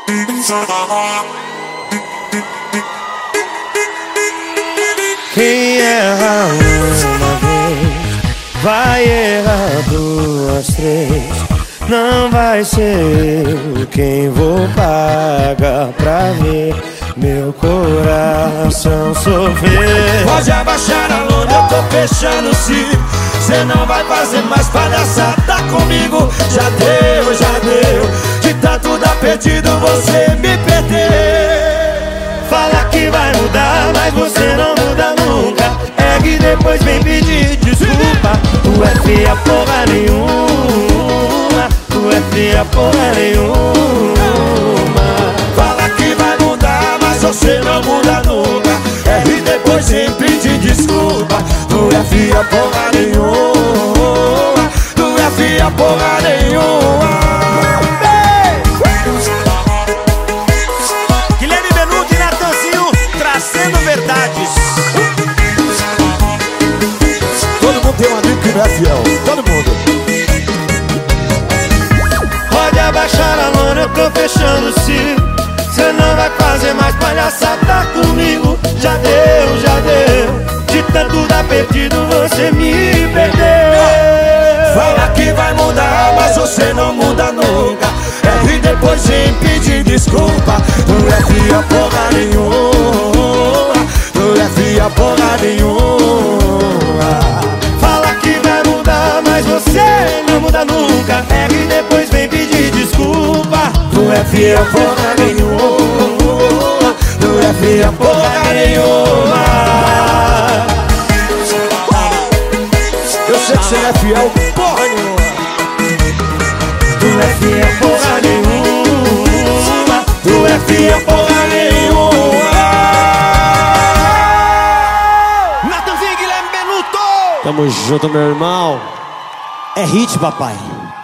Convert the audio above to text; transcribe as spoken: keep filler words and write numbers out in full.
Quem erra uma vez vai errar duas, três. Não vai ser eu quem vou pagar pra ver meu coração sofrer. Pode abaixar a lona, eu tô fechando o ciclo. Cê não vai fazer mais palhaçada comigo. Já deu, já deu. De tanto dar perdido você me perdeu. Fala que vai mudar, mas você não muda nunca. É que depois vem pedir desculpa. Tu é feia porra nenhuma. Tu é feia porra nenhuma. Fala que vai mudar, mas você não muda nunca. É e depois vem pedir desculpa. Tu é feia porra nenhuma. Tu é feia porra nenhuma. Guilherme Benuto e Natanzinho trazendo verdades. Todo mundo tem um amigo que não é fiel. Todo mundo. Pode abaixar a lona, eu tô fechando o ciclo. Cê não vai fazer mais palhaçada comigo. Já deu, já deu. De tanto dar perdido você me perdeu. Fala que vai mudar, mas você não muda nunca. É e depois vem pedir desculpa. Tu é fia porra nenhuma. Tu é fia porra nenhuma. Fala que vai mudar, mas você não muda nunca. É e depois vem pedir desculpa. Tu é fia porra nenhuma. Tu é fia porra nenhuma. Eu sei que você não é fiel porra nenhuma. Tu é feia porra nenhuma. Tu é fia porra nenhuma. Natanzinho e Guilherme Benuto. Tamo junto, meu irmão. É hit, papai.